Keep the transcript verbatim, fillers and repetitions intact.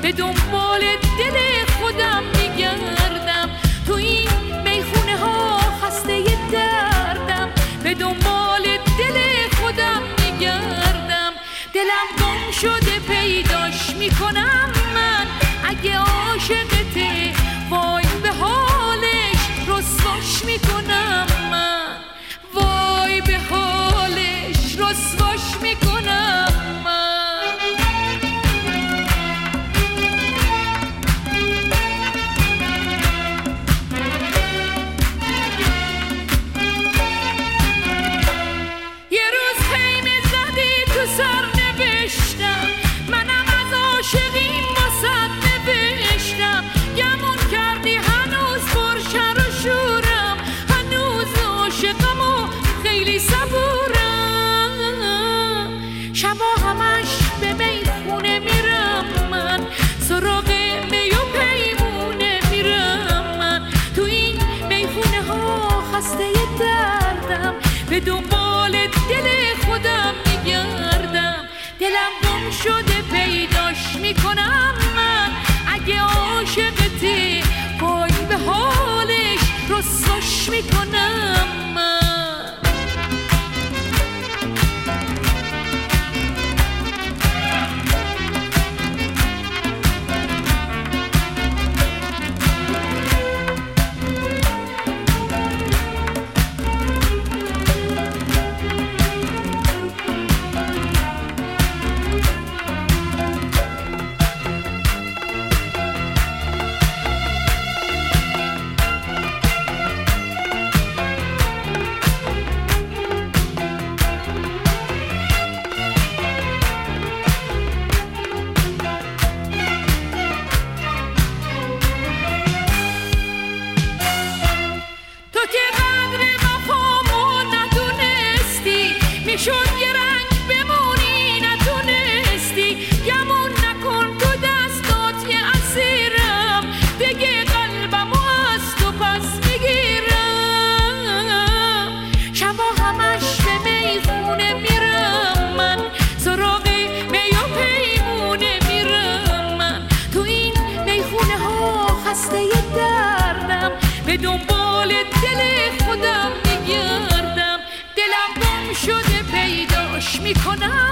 به دنبال دل خودم میگردم، تو این میخونه ها خسته دردم، به دنبال دل خودم میگردم، دلم گم شده پیداش میکنم من، اگه عاشقته وای به حالش رسواش میکنم من، وای به حالش رسواش میکنم من. یه روز خیمه زدی تو سر نوشتم، منم از عاشقیم واسد نوشتم، گمون کردی هنوز پرشر و شورم، هنوز عاشقم و خیلی صبورم، شبا همش به میخونه میرم من، سراغ می و پیمونه میرم من، تو این میخونه ها خسته دردم، به دنبال دل خودم میگردم، دلم گم شده پیداش میکنم من، اگه عاشقتی وای به حالش رسواش میکنم من. شد یه رنگ بمونی نتونستی، گمون نکن تو دستات یه اسیرم، دیگه قلبمو از تو پس میگیرم، شبا همش به میخونه میرم من، سراغ می و پیمونه میرم من، تو این میخونه ها خسته دردم، به دنبال دل خودم میگردم، دلم گم شده پیداش میکنم